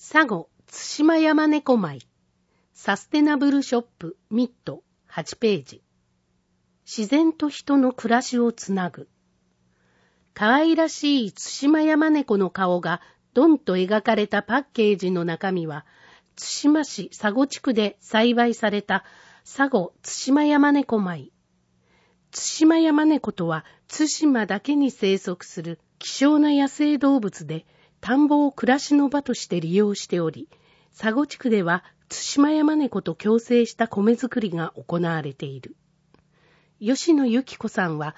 佐護対馬山猫米サステナブルショップミッド8ページ。自然と人の暮らしをつなぐ。可愛らしい対馬山猫の顔がドンと描かれたパッケージの中身は、対馬市佐護地区で栽培された佐護対馬山猫米。対馬山猫とは対馬だけに生息する希少な野生動物で、田んぼを暮らしの場として利用しており、佐護地区では対馬山猫と共生した米作りが行われている。吉野由紀子さんは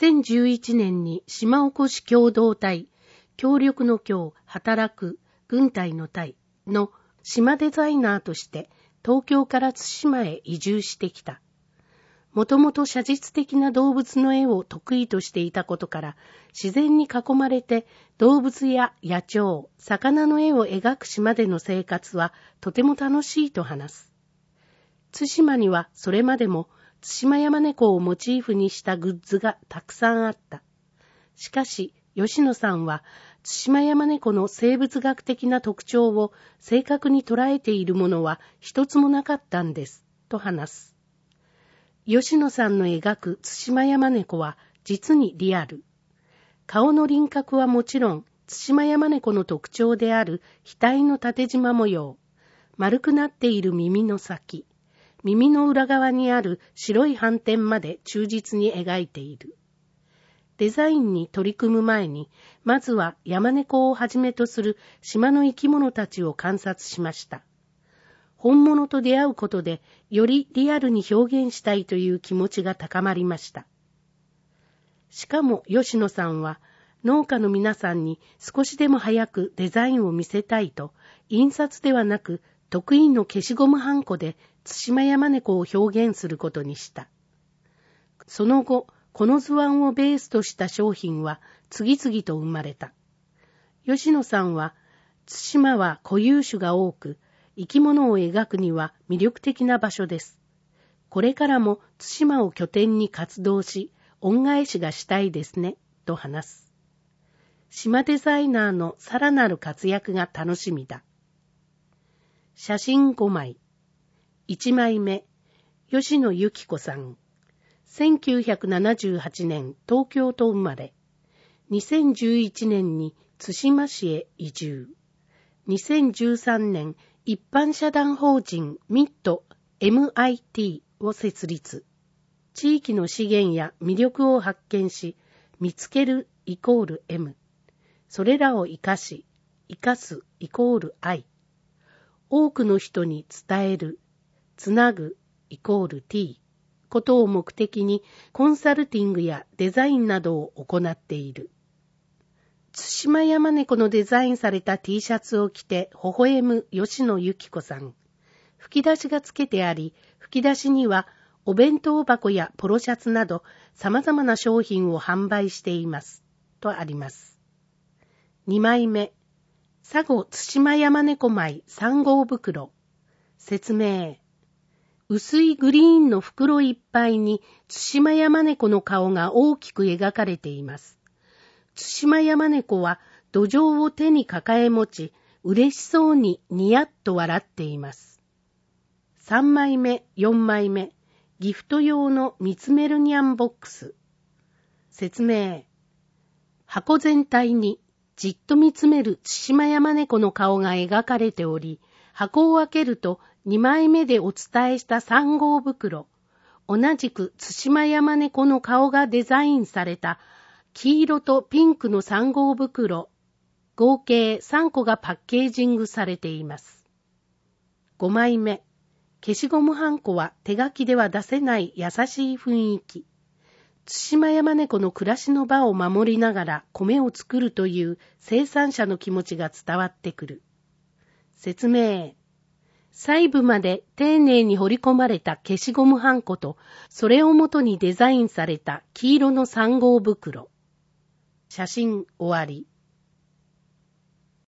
2011年に島おこし共同体、協力の協、働く、軍隊の隊の島デザイナーとして東京から対馬へ移住してきた。もともと写実的な動物の絵を得意としていたことから、自然に囲まれて動物や野鳥、魚の絵を描く島での生活はとても楽しいと話す。対馬にはそれまでも対馬山猫をモチーフにしたグッズがたくさんあった。しかし、吉野さんは対馬山猫の生物学的な特徴を正確に捉えているものは一つもなかったんです、と話す。吉野さんの描く対馬山猫は実にリアル。顔の輪郭はもちろん、対馬山猫の特徴である額の縦縞模様、丸くなっている耳の先、耳の裏側にある白い斑点まで忠実に描いている。デザインに取り組む前に、まずは山猫をはじめとする島の生き物たちを観察しました。本物と出会うことで、よりリアルに表現したいという気持ちが高まりました。しかも吉野さんは、農家の皆さんに少しでも早くデザインを見せたいと、印刷ではなく得意の消しゴムはんこで対馬山猫を表現することにした。その後、この図案をベースとした商品は次々と生まれた。吉野さんは、対馬は固有種が多く、生き物を描くには魅力的な場所です。これからも対馬を拠点に活動し、恩返しがしたいですね、と話す。島デザイナーのさらなる活躍が楽しみだ。写真5枚。1枚目、吉野由紀子さん。1978年東京都生まれ。2011年に対馬市へ移住。2013年、一般社団法人ミッド MIT を設立。地域の資源や魅力を発見し、見つける=M。それらを生かし、生かす=愛。多くの人に伝える、つなぐ=T。ことを目的にコンサルティングやデザインなどを行っている。対馬山猫のデザインされた T シャツを着て微笑む吉野由紀子さん。吹き出しがつけてあり、吹き出しにはお弁当箱やポロシャツなど様々な商品を販売しています。とあります。2枚目。佐護対馬山猫米3号袋。説明。薄いグリーンの袋いっぱいに対馬山猫の顔が大きく描かれています。対馬山猫は土壌を手に抱え持ち、嬉しそうにニヤッと笑っています。3枚目、4枚目、ギフト用の見つめるにゃんボックス。説明。箱全体にじっと見つめる対馬山猫の顔が描かれており、箱を開けると2枚目でお伝えした3号袋、同じく対馬山猫の顔がデザインされた黄色とピンクの3号袋、合計3個がパッケージングされています。5枚目、消しゴムはんこは手書きでは出せない優しい雰囲気。対馬山猫の暮らしの場を守りながら米を作るという生産者の気持ちが伝わってくる。説明。細部まで丁寧に彫り込まれた消しゴムはんこと、それをもとにデザインされた黄色の3号袋。写真終わり。